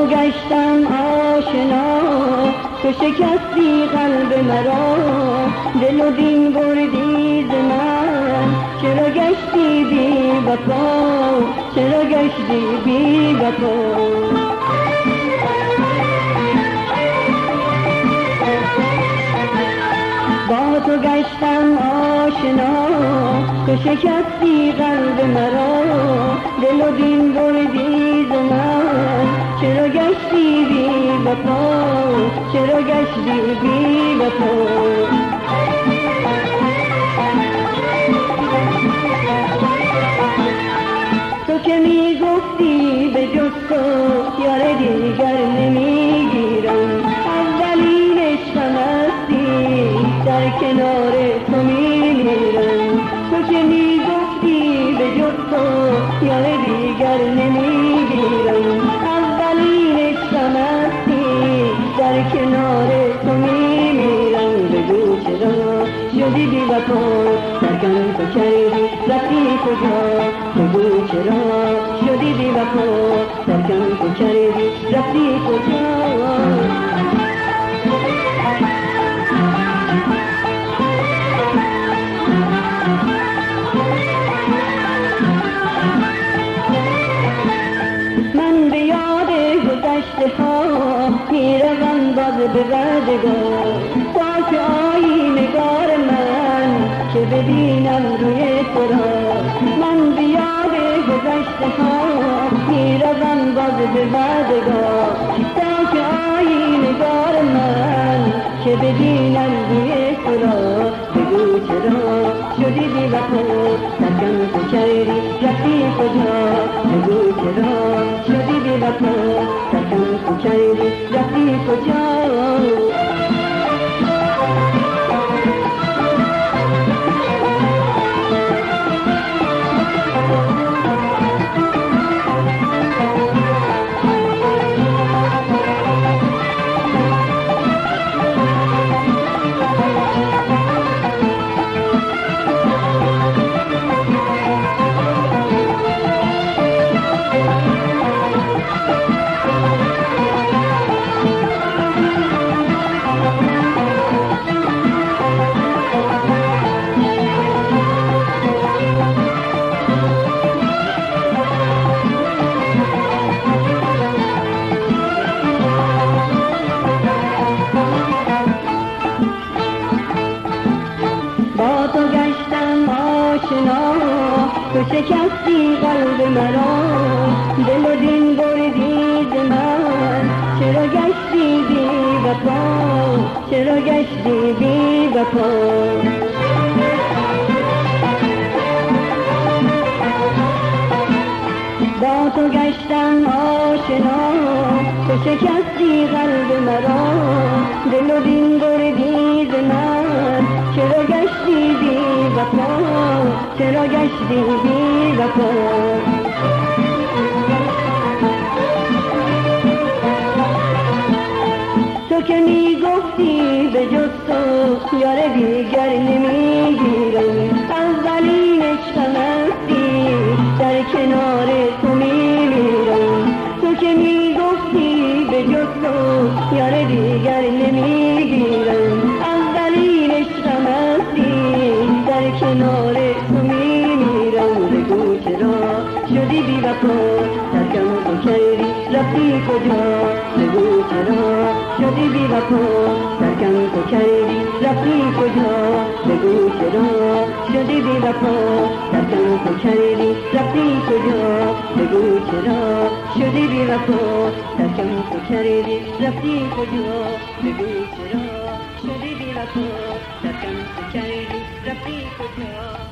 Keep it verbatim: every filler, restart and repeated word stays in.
گشتم آشنا، تو شکستی قلب مرا، دل و دین بردی ز من. چرا گشتی بی وفا، چرا گشتی بی وفا؟ با تو گشتم آشنا، تو شکستی قلب مرا، دل و دین بردی ز من. چرا گشتی بی وفا، چرا گشتی بی وفا؟ تو که می گفتی به جز تو یار دیگر نمیگیرم، اولین عشقم هستی در کنار تو میمیرم. تو که می گفتی به جز تو یار دیگر نمیگیرم، اولین عشقم هستی در کنار تو میمیرم. بگو چرا شدی بی وفا، ترکم تو کردی رفتی کجا؟ بگو چرا شدی بی وفا، ترکم تو کردی رفتی کجا؟ من به یاد گذشته ها میروم باز به وعدگاه، تا که آیی نگار من که ببینم روی تو را. من به یاد گذشته ها میروم باز به وعدگاه، تا که آیی نگار من که ببینم روی تو را. بگو چرا شدی بی وفا، ترکم تو کردی رفتی کجا؟ بگو چرا شدی بی وفا، ترکم تو کردی رفتی کجا؟ تو شکستی قلب مرا، دل و دین بردی ز من. چرا گشتی بی وفا، چرا گشتی بی وفا؟ با تو گشتم آشنا، تو شکستی قلب مرا، دل و دین بردی ز من. چرا گشتی بی وفا، چرا گشتی بی وفا؟ تو که می گفتی به جز تو یار دیگر نمیگیرم، اولین عشقم هستی در کنار تو میمیرم. تو که می گفتی به جز تو یار دیگر نمیگیرم، اولین عشقم هستی در کنار تو میمیرم. بگو چرا شدی بی وفا، ترکم تو کردی رفتی کجا؟ بگو چرا شدی بی وفا، ترکم تو کردی رفتی کجا؟ بگو چرا شدی بی وفا، ترکم تو کردی رفتی کجا؟ بگو چرا شدی بی وفا، ترکم تو کردی رفتی کجا؟ بگو چرا شدی بی وفا، ترکم تو کردی رفتی کجا؟